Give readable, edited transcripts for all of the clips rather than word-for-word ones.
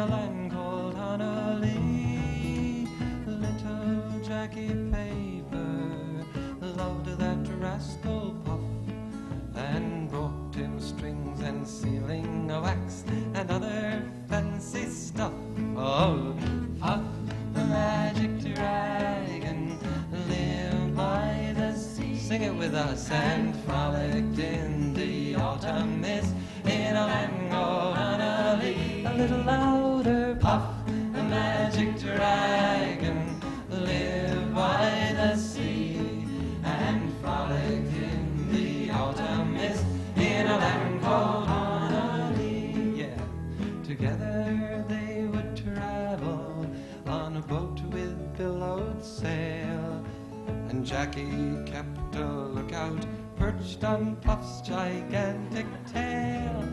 a land called Honolulu. Little Jackie Paper loved that rascal Puff, and brought him strings and sealing wax and other fancy stuff. Oh, Puff, the magic dragon, lived by the sea. Sing it with us. And frolicked in the autumn mist in a land called Honolulu. A little louder. Puff, the magic dragon, lived by the sea, and frolicked in the autumn mist in a land called Honolulu. Yeah, together they would travel on a boat with billowed sail, and Jackie kept a lookout perched on Puff's gigantic tail.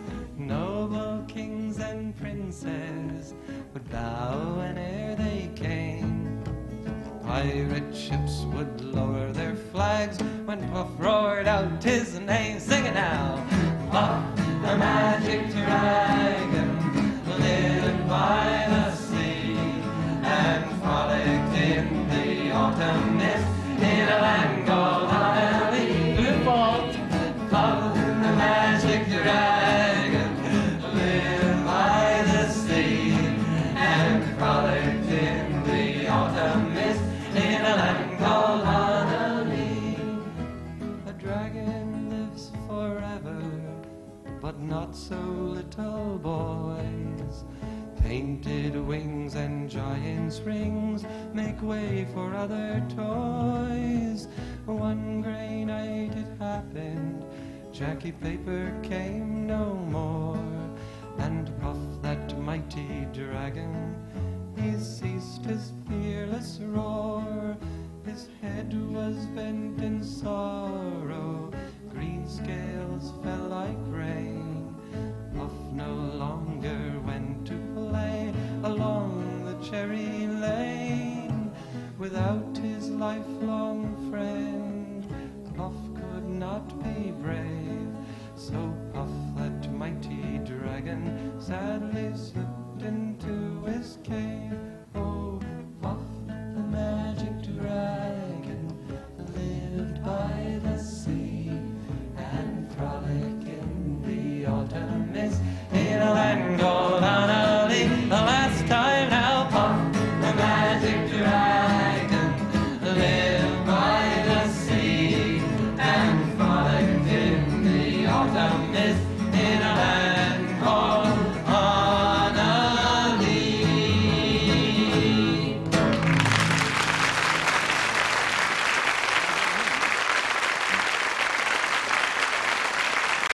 Noble kings and princes would bow whene'er they came. Pirate ships would lower their flags when Puff roared out his name. Sing it now. Puff, the magic dragon, lived by the sea, and frolicked in the autumn mist in a land called Honolulu. Good fault. Puff, the magic dragon, lived by the sea, and frolicked in the autumn mist in a land called Honolulu. A dragon lives forever, but not so little boys. Painted wings and giant's rings make way for other toys. One gray night it happened, Jackie Paper came no more, and Puff, that mighty dragon, he ceased his fearless roar. His head was bent in sorrow, green scales fell like rain. Puff no longer went to play along the cherry lane. Without his lifelong friend, Puff could not be brave. So Puff, that mighty dragon, sadly slipped into his cave.